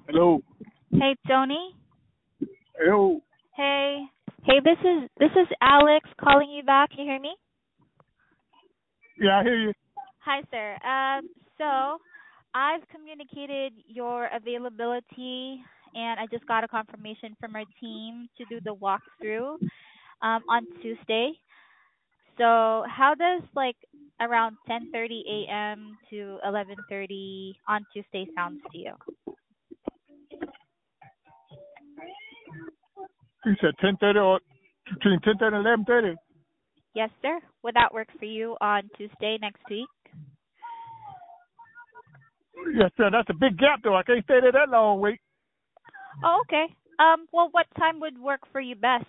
Hello. Hey Tony. Hello. Hey. Hey, this is Alex calling you back. You hear me? Yeah, I hear you. Hi sir. So I've communicated your availability and I just got a confirmation from our team to do the walkthrough on Tuesday. So how does like around 10:30 a.m. to 11:30 on Tuesday sounds to you? You said 10:30 or between 10:30 and 11:30. Yes, sir. Would that work for you on Tuesday next week? Yes, sir. That's a big gap, though. I can't stay there that long. Wait. Oh, okay. Well, what time would work for you best?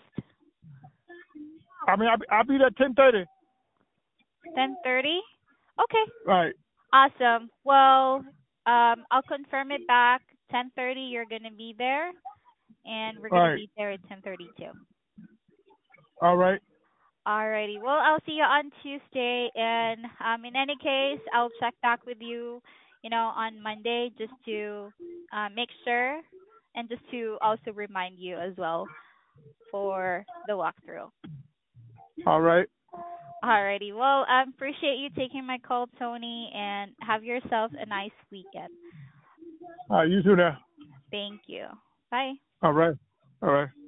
I mean, I'll be there 10:30. 10:30? Okay. Right. Awesome. Well, I'll confirm it back. 10:30 you're going to be there and we're going to Right. be there at 10:32. All right. Alrighty. Well, I'll see you on Tuesday and in any case, I'll check back with you, on Monday just to make sure and just to also remind you as well for the walkthrough. All right. Alrighty. Well, I appreciate you taking my call, Tony, and have yourself a nice weekend. All right. You too now. Thank you. Bye. All right. All right.